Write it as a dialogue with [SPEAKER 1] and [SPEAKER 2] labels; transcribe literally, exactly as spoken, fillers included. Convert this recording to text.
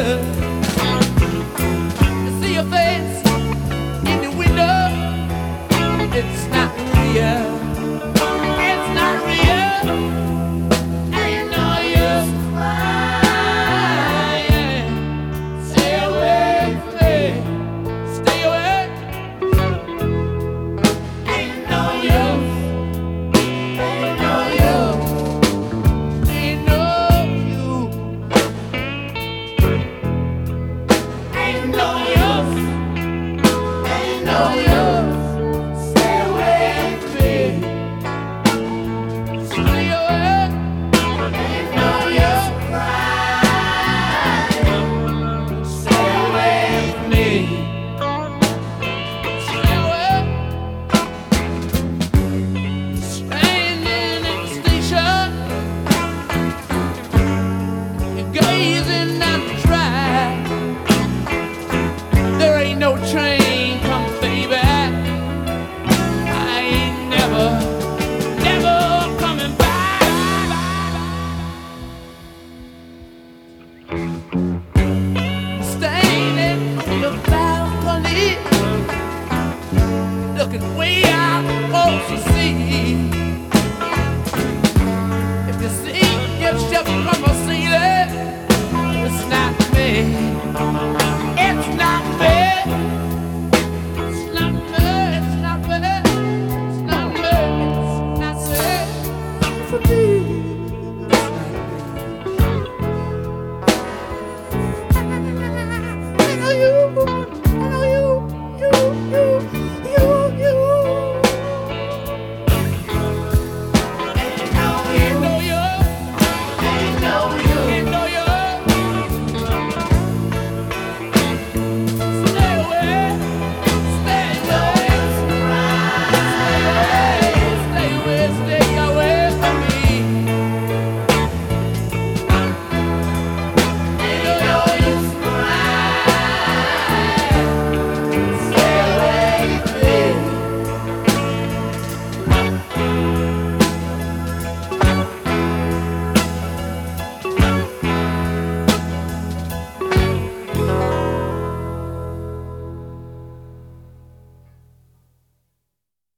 [SPEAKER 1] I see your face in the window. It's not real. It's not real. Ain't no use crying. Stay away from me. Stay away. Ain't no use. Ain't no use. Ain't no use. Ain't no use. Ain't no use. Stay away from me. Stay away. Ain't no use crying. Stay away from me. Stay away. Standing at the station, you're gazing at the track. There ain't no train coming, baby. I ain't never, never coming back. Standing on the balcony, looking way out across the sea. If you see your ship come